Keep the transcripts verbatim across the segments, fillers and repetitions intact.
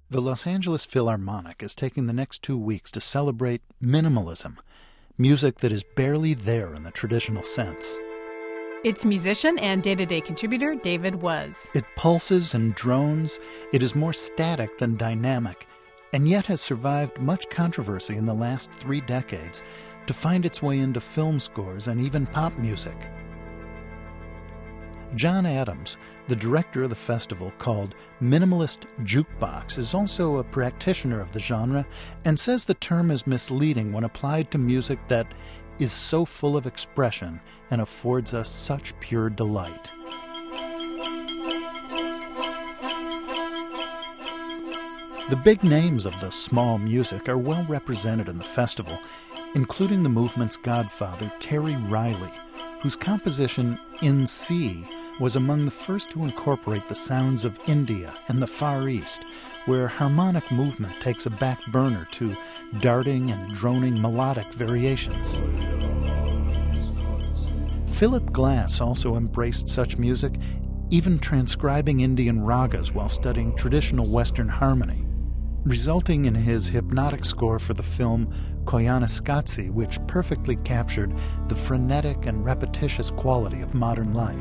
The Los Angeles Philharmonic is taking the next two weeks to celebrate minimalism, music that is barely there in the traditional sense. It's musician and day-to-day contributor David Was. It pulses and drones. It is more static than dynamic, and yet has survived much controversy in the last three decades to find its way into film scores and even pop music. John Adams, the director of the festival called Minimalist Jukebox, is also a practitioner of the genre and says the term is misleading when applied to music that is so full of expression and affords us such pure delight. The big names of the small music are well represented in the festival, including the movement's godfather, Terry Riley, whose composition In C was among the first to incorporate the sounds of India and the Far East, where harmonic movement takes a back burner to darting and droning melodic variations. Philip Glass also embraced such music, even transcribing Indian ragas while studying traditional Western harmony, resulting in his hypnotic score for the film Koyaanisqatsi, which perfectly captured the frenetic and repetitious quality of modern life.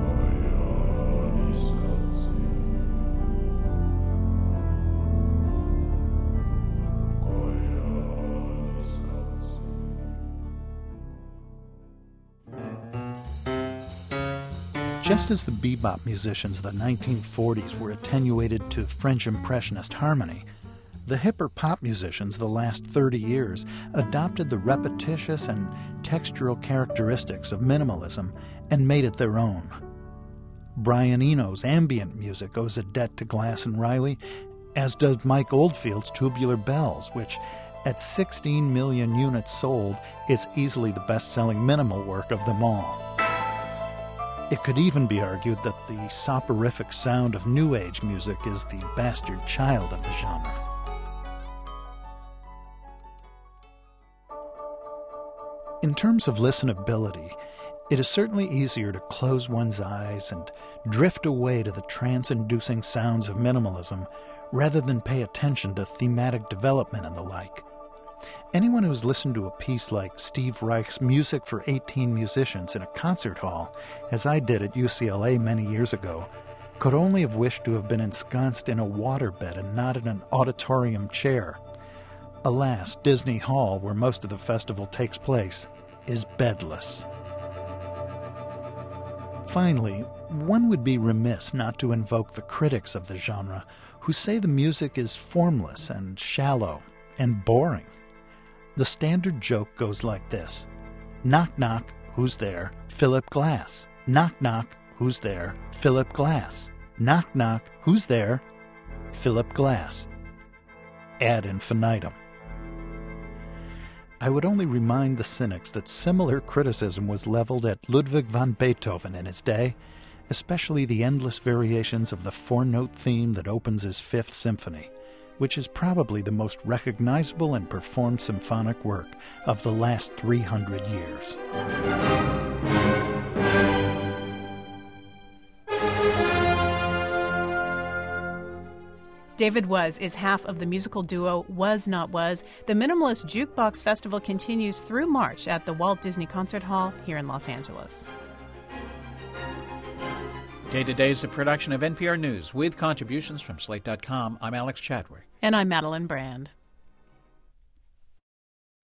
Just as the bebop musicians of the nineteen forties were attenuated to French Impressionist harmony, the hipper pop musicians of the last thirty years adopted the repetitious and textural characteristics of minimalism and made it their own. Brian Eno's ambient music owes a debt to Glass and Riley, as does Mike Oldfield's Tubular Bells, which, at sixteen million units sold, is easily the best-selling minimal work of them all. It could even be argued that the soporific sound of New Age music is the bastard child of the genre. In terms of listenability, it is certainly easier to close one's eyes and drift away to the trance-inducing sounds of minimalism rather than pay attention to thematic development and the like. Anyone who's listened to a piece like Steve Reich's Music for eighteen Musicians in a concert hall, as I did at U C L A many years ago, could only have wished to have been ensconced in a waterbed and not in an auditorium chair. Alas, Disney Hall, where most of the festival takes place, is bedless. Finally, one would be remiss not to invoke the critics of the genre, who say the music is formless and shallow and boring. The standard joke goes like this: knock knock, who's there? Philip Glass. Knock knock, who's there? Philip Glass. Knock knock, who's there? Philip Glass. Ad infinitum. I would only remind the cynics that similar criticism was leveled at Ludwig van Beethoven in his day, especially the endless variations of the four-note theme that opens his Fifth Symphony, which is probably the most recognizable and performed symphonic work of the last three hundred years. David Was is half of the musical duo Was Not Was. The Minimalist Jukebox Festival continues through March at the Walt Disney Concert Hall here in Los Angeles. Day to Day is a production of N P R News with contributions from Slate dot com. I'm Alex Chadwick. And I'm Madeline Brand.